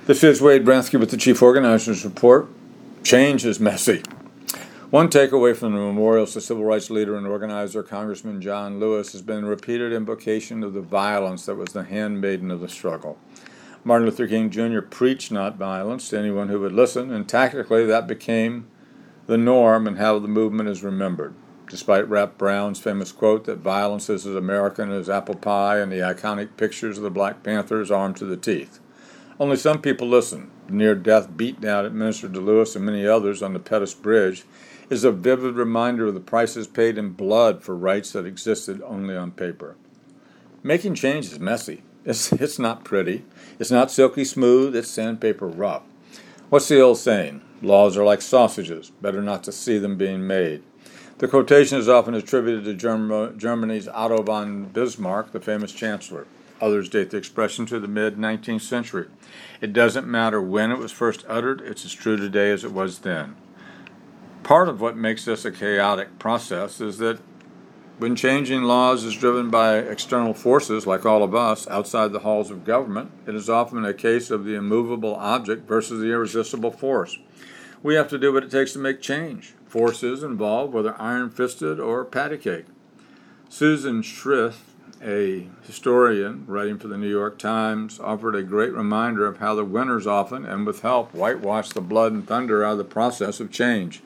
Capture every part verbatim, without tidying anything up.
This is Wade Bransky with the Chief Organizers Report. Change is messy. One takeaway from the memorials to civil rights leader and organizer Congressman John Lewis has been a repeated invocation of the violence that was the handmaiden of the struggle. Martin Luther King Junior preached not violence to anyone who would listen, and tactically that became the norm in how the movement is remembered. Despite Rap Brown's famous quote that violence is as American as apple pie and the iconic pictures of the Black Panthers armed to the teeth. Only some people listen. The near-death beatdown administered to Lewis and many others on the Pettus Bridge is a vivid reminder of the prices paid in blood for rights that existed only on paper. Making change is messy. It's, it's not pretty. It's not silky smooth. It's sandpaper rough. What's the old saying? Laws are like sausages. Better not to see them being made. The quotation is often attributed to Germ- Germany's Otto von Bismarck, the famous chancellor. Others date the expression to the mid-nineteenth century. It doesn't matter when it was first uttered, it's as true today as it was then. Part of what makes this a chaotic process is that when changing laws is driven by external forces, like all of us, outside the halls of government, it is often a case of the immovable object versus the irresistible force. We have to do what it takes to make change. Force is involved, whether iron-fisted or patty cake. Susan Schrith, a historian writing for the New York Times, offered a great reminder of how the winners often, and with help, whitewash the blood and thunder out of the process of change.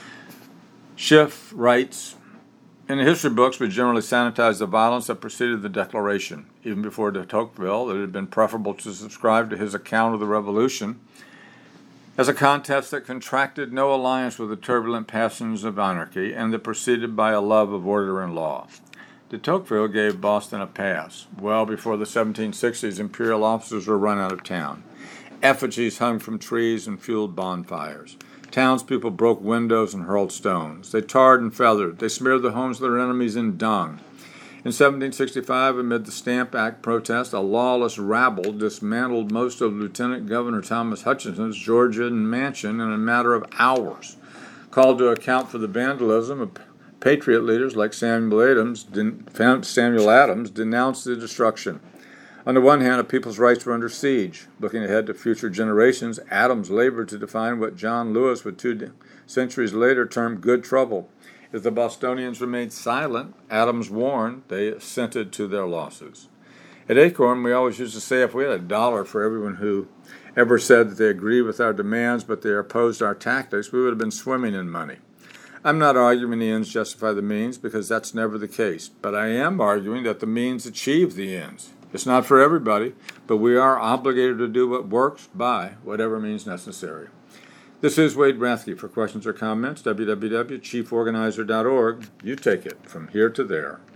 Schiff writes, in the history books, we generally sanitize the violence that preceded the Declaration. Even before de Tocqueville, it had been preferable to subscribe to his account of the Revolution as a contest that contracted no alliance with the turbulent passions of anarchy and that proceeded by a love of order and law. De Tocqueville gave Boston a pass. Well before the seventeen sixties, imperial officers were run out of town. Effigies hung from trees and fueled bonfires. Townspeople broke windows and hurled stones. They tarred and feathered. They smeared the homes of their enemies in dung. In seventeen sixty-five, amid the Stamp Act protest, a lawless rabble dismantled most of Lieutenant Governor Thomas Hutchinson's Georgian mansion in a matter of hours. Called to account for the vandalism of Patriot leaders like Samuel Adams, Samuel Adams denounced the destruction. On the one hand, the people's rights were under siege. Looking ahead to future generations, Adams labored to define what John Lewis would two centuries later term good trouble. If the Bostonians remained silent, Adams warned, they assented to their losses. At Acorn, we always used to say if we had a dollar for everyone who ever said that they agreed with our demands but they opposed our tactics, we would have been swimming in money. I'm not arguing the ends justify the means, because that's never the case. But I am arguing that the means achieve the ends. It's not for everybody, but we are obligated to do what works by whatever means necessary. This is Wade Bransky. For questions or comments, w w w dot chief organizer dot org. You take it from here to there.